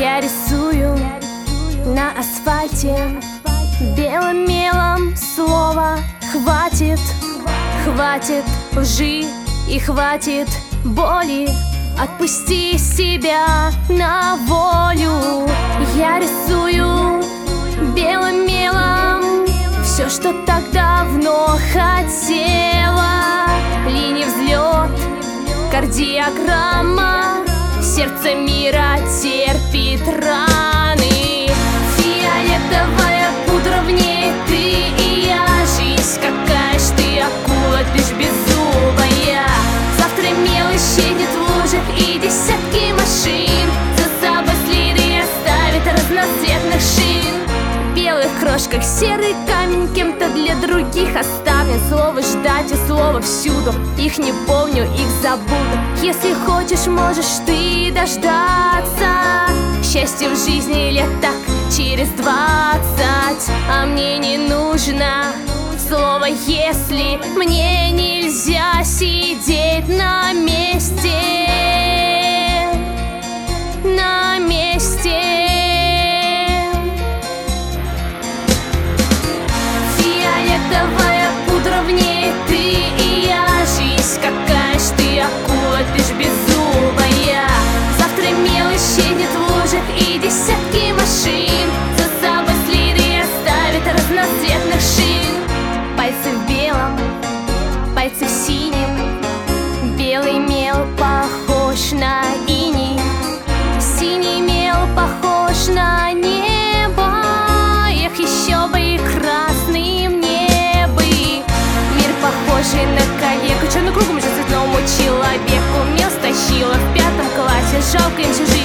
Я рисую на асфальте белым мелом слово «хватит». Хватит лжи и хватит боли. Отпусти себя на волю. Я рисую белым мелом все, что так давно хотела. Линия взлет, кардиограмма, сердце мира терпит раны. Фиолетовая пудра, в ней ты и я. Жизнь, какая ж ты акула, ты ж беззубая. Завтра мел исчезнет в лужах и десятки машин за собой следы оставит разноцветных шин. В белых крошках серый камень кем-то для других оставлен. Слово ждать и слово всюду, их не помню, их забуду. Если хочешь, можешь ты дождаться счастья в жизни лет так через 20. А мне не нужно слово «если». Мне нельзя сидеть на месте. На месте. Фиолетовая пудра, в ней ты и я. Жизнь, какая ж ты акула, ты ж беззубая. Завтра мел исчезнет в лужах и десятки машин за собой следы оставит разноцветных шин. Пальцы в белом, пальцы в синем. Белый мел похож на иней, синий мел похож на небо. Эх, еще бы и красным небо. Мир похожий на коллегу, черным кругом же цветному человеку. Мел стащила в 5 классе, жалко им всю жизнь